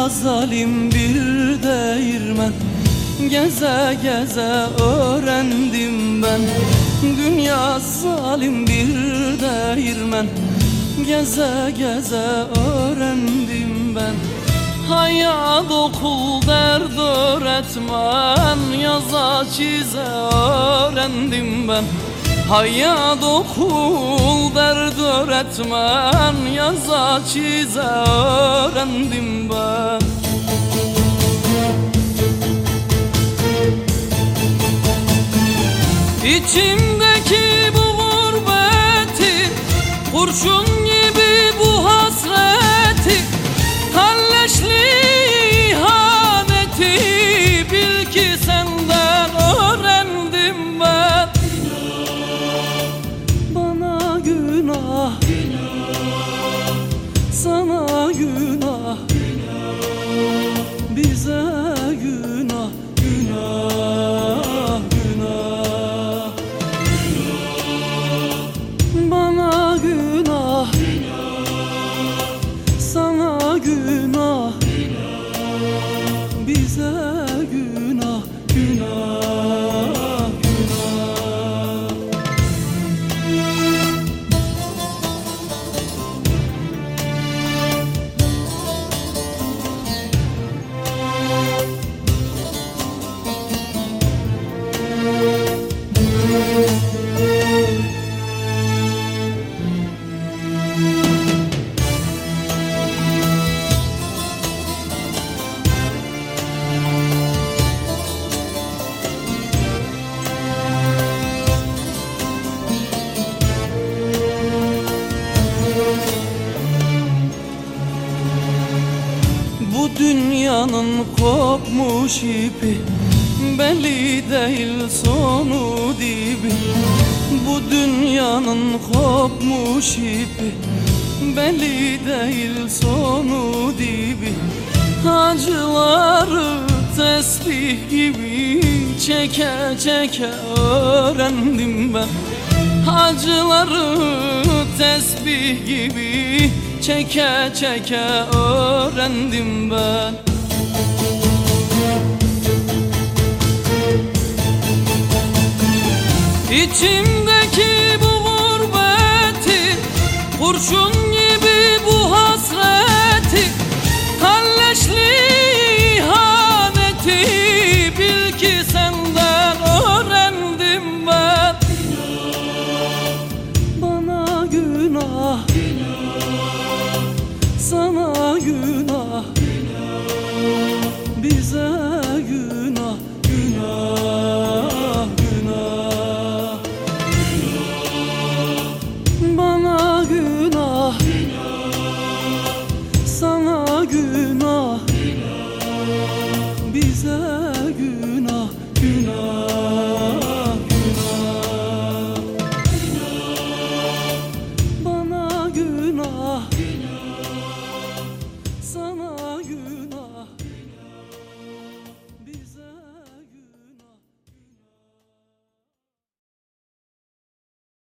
zalim bir değirmen, geze geze öğrendim ben. Dünya zalim bir değirmen, geze geze öğrendim ben. Hayat okul dert öğretmen, yaza çize öğrendim ben. Hayat okul dert öğretmen, yaza çize öğrendim ben. İçimdeki bu gurbeti, kurşun gibi bu hasreti, kalleşli ihaneti bil ki senden öğrendim ben. Bana günah, sana günah, bize günah, günah, günah. Bana günah, sana günah, bize günah, günah, günah. Bu dünyanın kopmuş ipi, belli değil sonu dibi. Bu dünyanın kopmuş ipi, belli değil sonu dibi. Acıları tesbih gibi çeke çeke öğrendim ben. Acıları tesbih gibi çeke çeke öğrendim ben. İçimdeki bu gurbeti, kurşun gibi bu hasreti, kalleşli ihaneti bil ki senden öğrendim ben. Bana günah, sana günah, bize günah, günah, günah. Bana günah, sana günah, bize günah, günah.